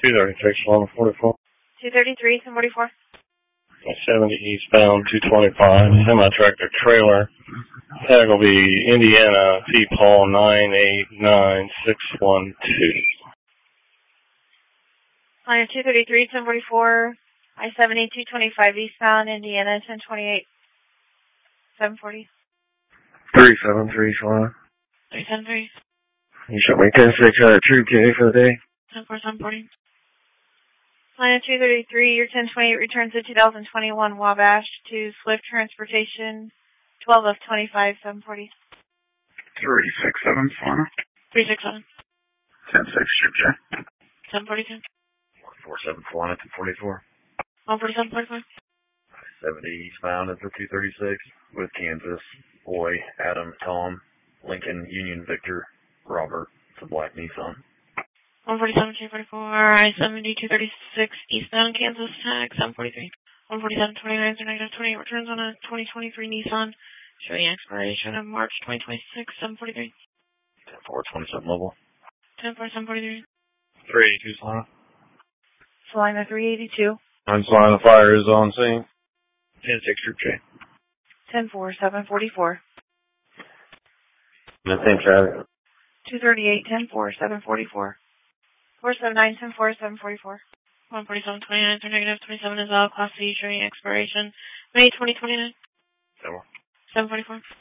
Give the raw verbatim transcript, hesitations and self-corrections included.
two thirty-six, one forty-four. two thirty-three, ten forty-four. seventy eastbound, two twenty-five, semi-tractor trailer. Tag will be Indiana, T Paul nine eight nine six one two. Line two thirty-three, ten forty-four, I seventy, two twenty-five eastbound, Indiana, ten twenty-eight, seven forty. three seven three, Solana. three seven three. You should make ten six out of True K for the day. ten four, seven forty. Line two thirty-three, your ten twenty-eight returns the two thousand twenty-one Wabash to Swift Transportation, twelve of twenty-five, seven forty. three six seven, Solana. three six seven. ten six, True K. seven forty-two. four seven, Solana, ten forty-four. one forty-seven, forty-five. seventy eastbound at the two thirty-six with Kansas, Boy, Adam, Tom, Lincoln, Union, Victor, Robert. It's a black Nissan. one forty-seven, two forty-four, I seventy, two thirty-six eastbound, Kansas, tag, seven forty-three. one forty-seven, twenty-nine, negative twenty-eight returns on a twenty twenty-three Nissan, showing expiration of March twenty twenty-six, seven forty-three. ten four, twenty-seven mobile. ten four, seven forty-three. three eighty-two, Solana. Salina, three eighty-two. I'm Solana, fire is on scene. ten six, True K. ten four, seven forty-four. Nothing, traffic. two thirty-eight, ten four, seven forty-four. four seven nine, ten four, seven forty-four. one forty-seven, twenty-nine, negative twenty-seven is all, Class C, showing expiration May twenty twenty-nine. seven. seven forty-four.